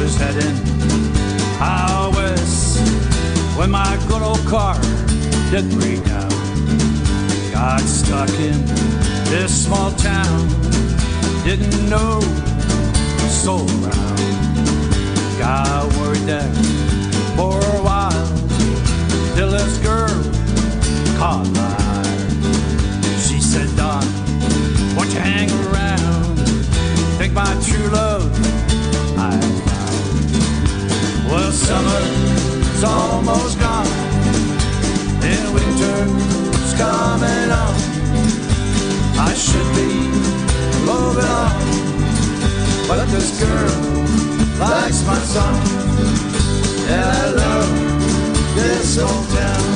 was heading out west when my good old car did break down. Got stuck in this small town, didn't know a soul around. Got worried there for a while till this girl caught my eye. She said, Don, why don't you hang around? Think my true love I found. Well, summer's almost gone and winter's coming on. I should be moving on, but this girl likes my song, and I love this old town.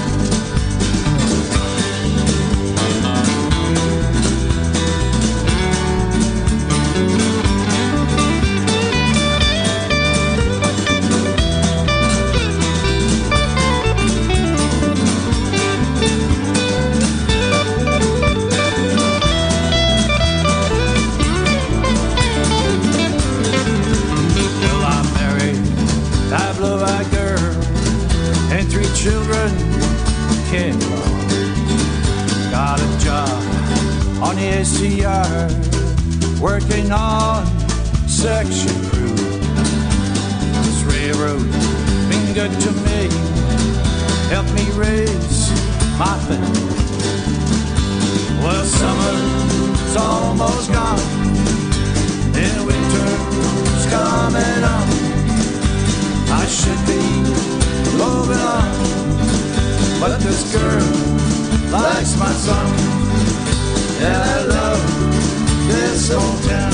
Children came along, got a job on the ACR, working on section crew. This railroad been good to me, helped me raise my family. Well, summer's almost gone and winter's coming on. I should be moving on, but this girl likes my song, and I love this old town.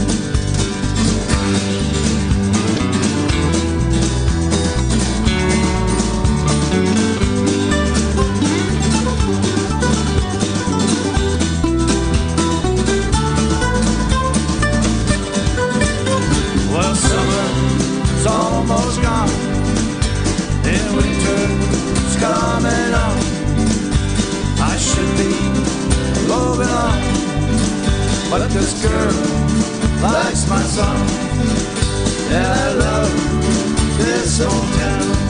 Well, summer's almost gone and winter's coming on. I should be moving on, but this girl likes my song, and I love this old town.